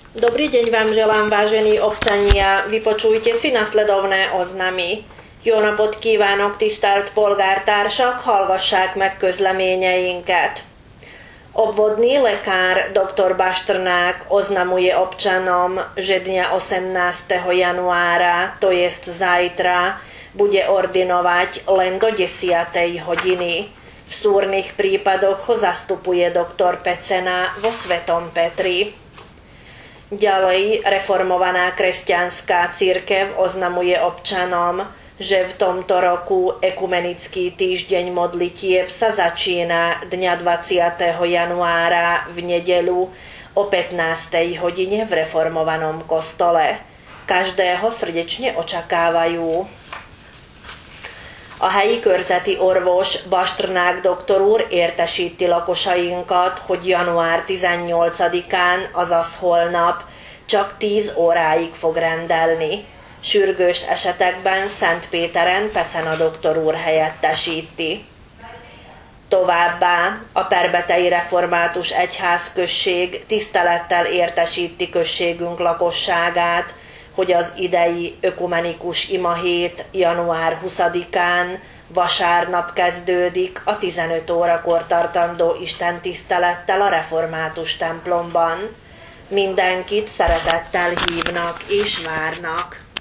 Dobrý deň vám želám, vážení občania. Vypočujte si nasledovné oznamy. Jó napot kívánok, tisztelt polgártársak, hallgassák meg közleményeinket. Obvodný lekár dr. Baštrnák oznamuje občanom, že dňa 18. januára, to jest zajtra, bude ordinovať len do 10. hodiny. V súrnych prípadoch ho zastupuje doktor Pecena vo Svetom Petri. Ďalej, reformovaná kresťanská cirkev oznamuje občanom, že v tomto roku ekumenický týždeň modlitieb sa začína dňa 20. januára v nedeľu o 15. hodine v reformovanom kostole. Každého srdečne očakávajú. A helyi körzeti orvos Baštrnák doktor úr értesíti lakosainkat, hogy január 18-án, azaz holnap csak 10 óráig fog rendelni. Sürgős esetekben Szentpéteren Pecena doktor úr helyettesíti. Továbbá a Perbetei Református Egyházközség tisztelettel értesíti községünk lakosságát, hogy az idei ökumenikus imahét január 20-án vasárnap kezdődik a 15 órakor tartandó istentisztelettel a református templomban. Mindenkit szeretettel hívnak és várnak.